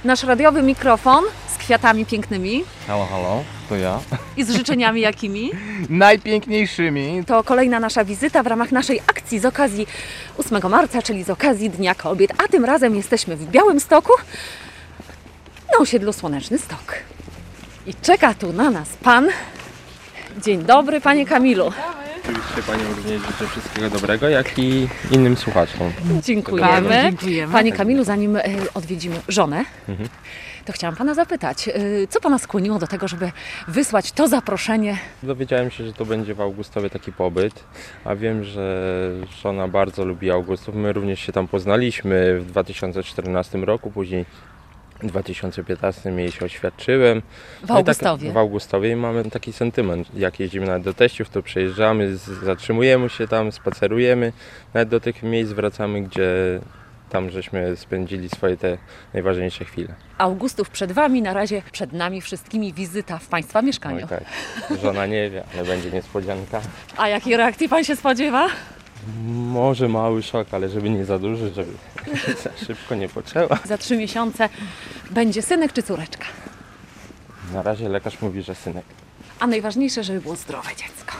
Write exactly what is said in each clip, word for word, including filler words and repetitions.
nasz radiowy mikrofon z kwiatami pięknymi. Halo, halo, to ja. I z życzeniami jakimi? Najpiękniejszymi. To kolejna nasza wizyta w ramach naszej akcji z okazji ósmego marca, czyli z okazji Dnia Kobiet. A tym razem jesteśmy w Białymstoku, na osiedlu Słoneczny Stok. I czeka tu na nas pan. Dzień dobry, panie Kamilu. Oczywiście Panią również życzę wszystkiego dobrego, jak i innym słuchaczom. Dziękujemy. Dziękujemy. Panie Kamilu, zanim odwiedzimy żonę, Mhm. to chciałam pana zapytać, co pana skłoniło do tego, żeby wysłać to zaproszenie? Dowiedziałem się, że to będzie w Augustowie taki pobyt, a wiem, że żona bardzo lubi Augustów. My również się tam poznaliśmy w dwa tysiące czternastym roku, później w dwa tysiące piętnastym jej się oświadczyłem. W No i Augustowie. Tak, w Augustowie i mamy taki sentyment. Jak jeździmy nawet do teściów, to przejeżdżamy, z- zatrzymujemy się tam, spacerujemy. Nawet do tych miejsc wracamy, gdzie tam żeśmy spędzili swoje te najważniejsze chwile. Augustów przed wami, na razie przed nami wszystkimi wizyta w państwa No mieszkaniu. i tak, żona nie wie, ale będzie niespodzianka. A jakiej reakcji pan się spodziewa? Może mały szok, ale żeby nie za duży, żeby za szybko nie poczęła. Za trzy miesiące będzie synek czy córeczka? Na razie lekarz mówi, że synek. A najważniejsze, żeby było zdrowe dziecko.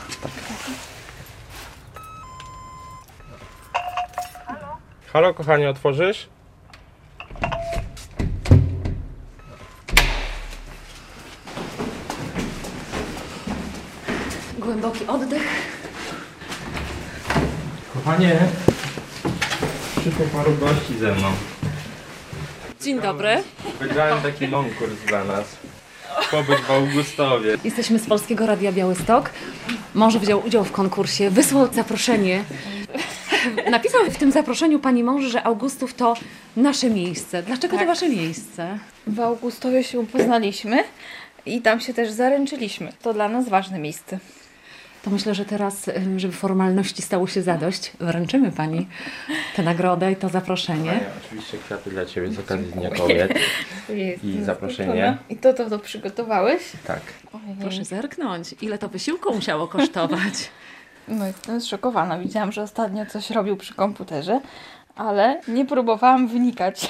Halo kochanie, otworzysz? Głęboki oddech. Kochanie, przyszło paru gości ze mną. Dzień dobry. Wygrałem taki konkurs dla nas. Pobyt w Augustowie. Jesteśmy z Polskiego Radia Białystok. Mąż wziął udział w konkursie, wysłał zaproszenie. Napisał w tym zaproszeniu pani mąż, że Augustów to nasze miejsce. Dlaczego to Tak. wasze miejsce? W Augustowie się poznaliśmy i tam się też zaręczyliśmy. To dla nas ważne miejsce. To myślę, że teraz, ym, żeby formalności stało się zadość, wręczymy pani tę nagrodę i to zaproszenie. Ania, oczywiście kwiaty dla Ciebie z okazji Dnia Kobiet. Jestem I zaproszenie. zaskoczona. I to, to, to przygotowałeś? Tak. Ojej. Proszę zerknąć, ile to wysiłku musiało kosztować. No jestem zszokowana. Widziałam, że ostatnio coś robił przy komputerze, ale nie próbowałam wnikać.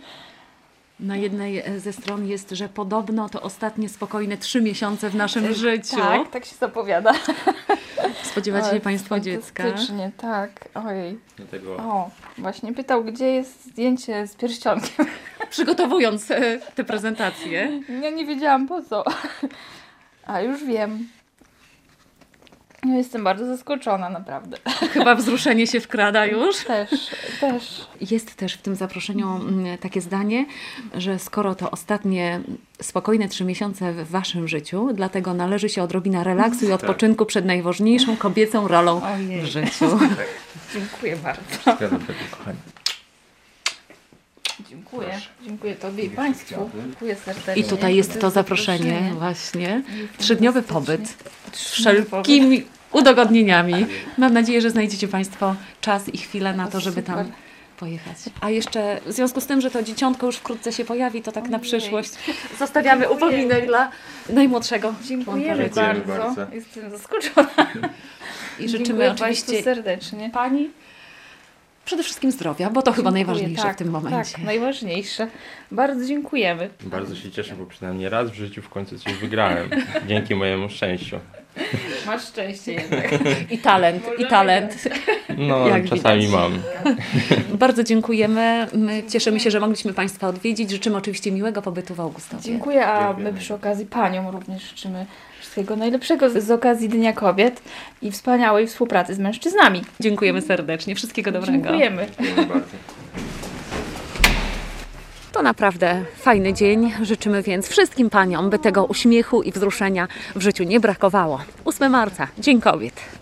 Na jednej ze stron jest, że podobno to ostatnie spokojne trzy miesiące w naszym życiu. Tak, tak się zapowiada. Spodziewacie się Ale Państwo dziecka? Fantastycznie, tak. Ojej. Dlatego O, właśnie pytał, gdzie jest zdjęcie z pierścionkiem. Przygotowując e, tę prezentację. Ja nie wiedziałam po co. A już wiem. Ja jestem bardzo zaskoczona, naprawdę. Chyba wzruszenie się wkrada już. Też, też. Jest też w tym zaproszeniu mm, takie zdanie, że skoro to ostatnie spokojne trzy miesiące w waszym życiu, dlatego należy się odrobina relaksu i odpoczynku przed najważniejszą kobiecą rolą Ojej. w życiu. Dziękuję bardzo. wszystkiego dobrego, kochanie. Dziękuję. Dziękuję Tobie i Państwu. Dziękuję serdecznie. I tutaj jest za to zaproszenie właśnie. Trzydniowy pobyt z Trzydniowy wszelkimi udogodnieniami. Mam nadzieję, że znajdziecie Państwo czas i chwilę na to, żeby tam Super. pojechać. A jeszcze w związku z tym, że to dzieciątko już wkrótce się pojawi, to tak na Ojej. przyszłość zostawiamy Dziękujemy. upominek dla najmłodszego. Dziękujemy członka bardzo. Dziękujemy bardzo. Jestem zaskoczona. I życzymy Dziękuję oczywiście Państwu serdecznie. Pani przede wszystkim zdrowia, bo to chyba Dziękuję, najważniejsze tak, w tym momencie. Tak, najważniejsze. Bardzo dziękujemy. Bardzo się cieszę, bo przynajmniej raz w życiu w końcu coś wygrałem. Dzięki mojemu szczęściu. Masz szczęście jednak. I talent, i talent. No, Jak czasami widać. mam. Bardzo dziękujemy. My cieszymy się, że mogliśmy Państwa odwiedzić. Życzymy oczywiście miłego pobytu w Augustowie. Dziękuję, a Dziękujemy. my przy okazji Paniom również życzymy wszystkiego najlepszego z okazji Dnia Kobiet i wspaniałej współpracy z mężczyznami. Dziękujemy serdecznie. Wszystkiego dobrego. Dziękujemy. Dziękuję bardzo. To naprawdę fajny dzień. Życzymy więc wszystkim paniom, by tego uśmiechu i wzruszenia w życiu nie brakowało. ósmego marca, Dzień Kobiet.